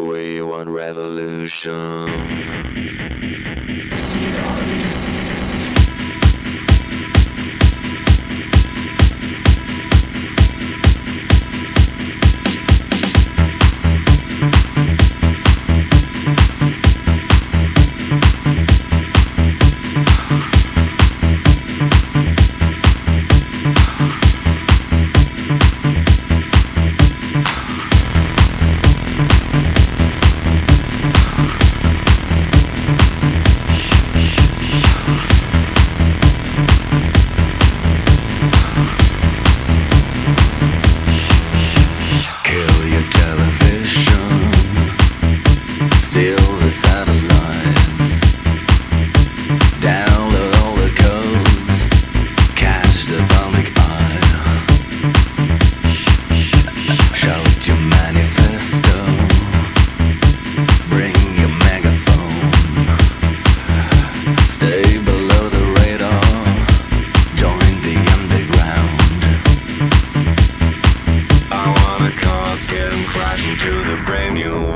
We want revolution. Steal the satellites, download all the codes, catch the public eye. Shout your manifesto, bring your megaphone. Stay below the radar, join the underground. I want a car, get 'em crashing to the brand new